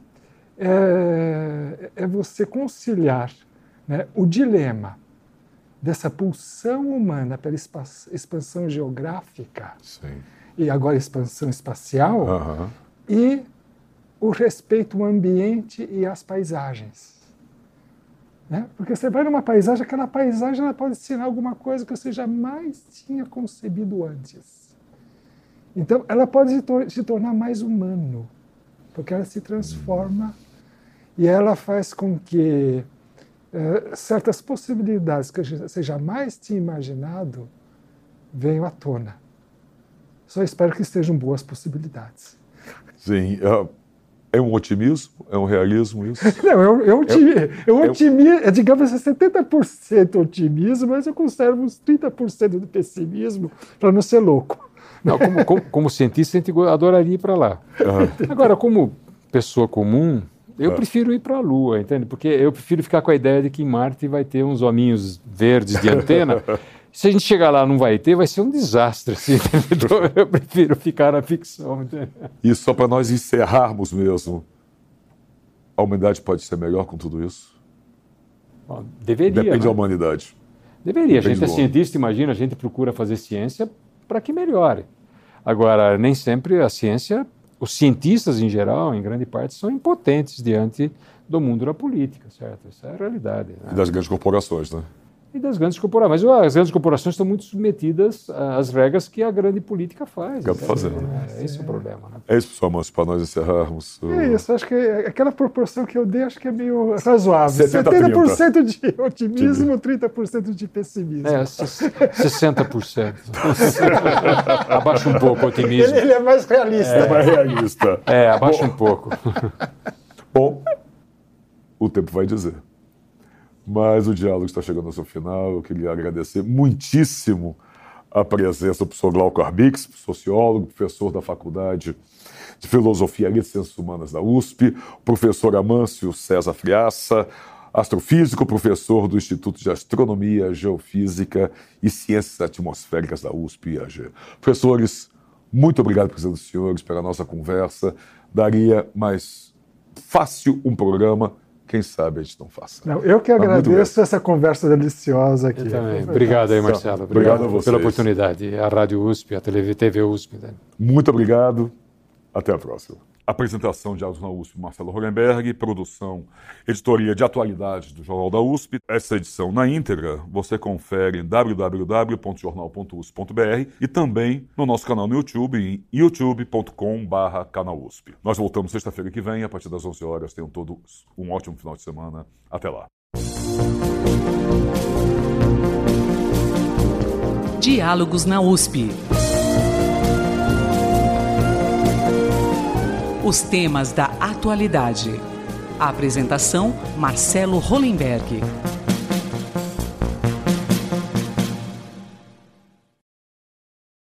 é, é você conciliar, né, o dilema dessa pulsão humana pela expansão geográfica Sim. e agora expansão espacial uhum. e o respeito ao ambiente e às paisagens. Né? Porque você vai numa paisagem, aquela paisagem ela pode ensinar alguma coisa que você jamais tinha concebido antes. Então, ela pode se, tor- se tornar mais humano, porque ela se transforma e ela faz com que uh, certas possibilidades que você jamais tinha imaginado venham à tona. Só espero que estejam boas possibilidades. Sim, uh... é um otimismo? É um realismo isso? Não, é um, é um, é, é um otimismo, é, digamos, setenta por cento otimismo, mas eu conservo uns trinta por cento de pessimismo para não ser louco. Não, como, como, como cientista, a gente adoraria ir para lá. Uhum. Agora, como pessoa comum, eu uhum. prefiro ir para a Lua, entende? Porque eu prefiro ficar com a ideia de que em Marte vai ter uns hominhos verdes de antena. Se a gente chegar lá e não vai ter, vai ser um desastre. Assim, então, eu prefiro ficar na ficção. Entendeu? E só para nós encerrarmos mesmo, a humanidade pode ser melhor com tudo isso? Bom, deveria. Depende né? da humanidade. Deveria. Depende a gente é cientista, imagina, a gente procura fazer ciência para que melhore. Agora, nem sempre a ciência, os cientistas em geral, em grande parte, são impotentes diante do mundo da política, certo? Essa é a realidade. Né? E das grandes corporações, né? E das grandes corporações. Mas as grandes corporações estão muito submetidas às regras que a grande política faz. Acaba fazendo. É, esse é o problema. Né? É isso, pessoal, mas para nós encerrarmos. O... É isso, acho que aquela proporção que eu dei, acho que é meio razoável. setenta por cento de otimismo, trinta por cento de pessimismo. É, sessenta por cento. Abaixa um pouco o otimismo. Ele, ele é mais realista. É mais realista. É, abaixa Bom, um pouco. Bom, o tempo vai dizer. Mas o diálogo está chegando ao seu final. Eu queria agradecer muitíssimo a presença do professor Glauco Arbix, sociólogo, professor da Faculdade de Filosofia e Ciências Humanas da U S P, o professor Amâncio César Friaça, astrofísico, professor do Instituto de Astronomia, Geofísica e Ciências Atmosféricas da U S P I A G. Professores, muito obrigado pela presença dos senhores, pela nossa conversa. Daria mais fácil um programa. Quem sabe a gente não faça. Não, eu que agradeço essa conversa deliciosa aqui. Eu também. Obrigado aí, Marcelo. Obrigado, obrigado pela oportunidade. A Rádio U S P, a T V U S P. Né? Muito obrigado. Até a próxima. Apresentação de Diálogos na U S P, Marcelo Hollenberg. Produção, editoria de atualidades do Jornal da U S P. Essa edição na íntegra você confere em w w w ponto jornal ponto u s p ponto b r e também no nosso canal no YouTube, em youtube ponto com barra canal U S P. Nós voltamos sexta-feira que vem, a partir das onze horas. Tenham todos um ótimo final de semana. Até lá. Diálogos na U S P. Os temas da atualidade. A apresentação, Marcelo Hollenberg.